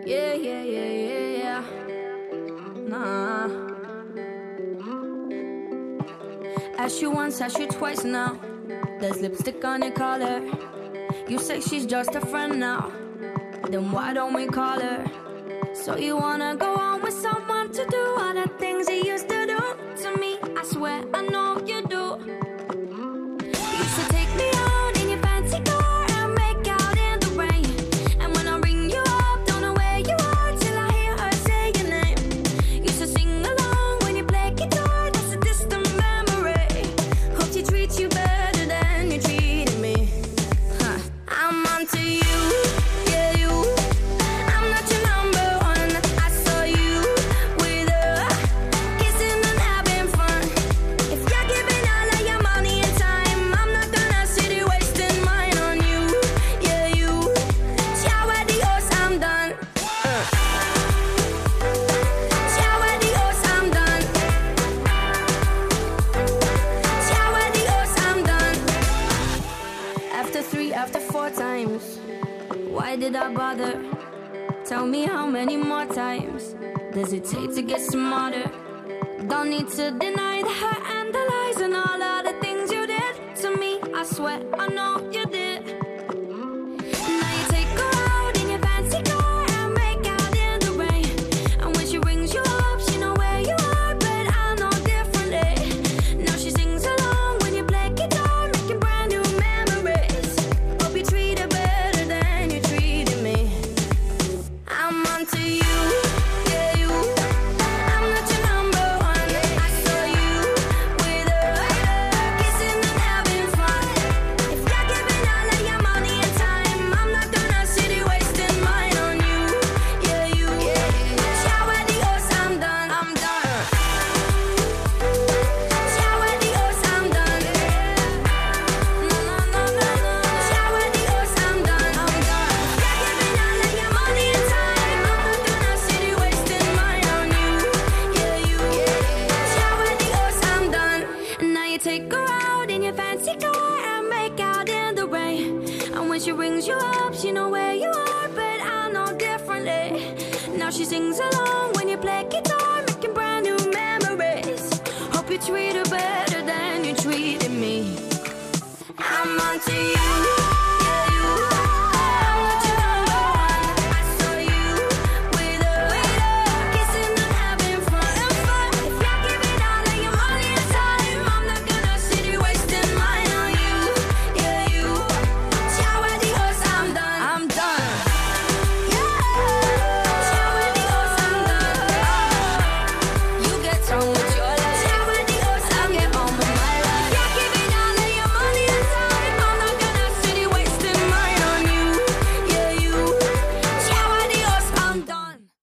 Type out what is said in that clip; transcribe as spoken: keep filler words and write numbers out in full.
Yeah, yeah, yeah, yeah, yeah. Nah. Ask you once, ask you twice now. There's lipstick on your collar. You say she's just a friend now. Then why don't we call her? So you wanna go on with someone to do all the things you used to do to me? I swear I know you do. You used to take me out in your fancy car and make out in the rain. And when I ring you up, don't know where you are till I hear her say your name. Used to sing along when you play guitar, that's a distant memory. Hope she treats you better than you treated me. Huh. I'm onto you. After four times, why did I bother? Tell me how many more times does it take to get smarter? Don't need to deny the hurt and the lies and all of the things you did to me. I swear I know you did. Now you take her out in your fancy car and make out in the rain. And when she rings you up, she know where you are, but I know differently. Now she sings along when you play guitar, making brand new memories. Hope you treat her better than you treated me. I'm onto you, yeah you. I'm not your number one. I saw you with her, kissing and having fun. If you're giving all of your money and time, I'm not gonna sit here wasting mine on you, yeah you. Ciao adios, I'm done, I'm done. Ciao adios, I'm done. No, no, no, no, no. Ciao adios, I'm done, I'm done. You're giving all of your money and time, I'm not gonna sit here wasting mine on you, yeah you. Ciao adios, I'm done. Now you take her out in your fancy car and make out in the rain. And when she rings you up, she know where you are, but I know differently. Now she sings along when you play guitar.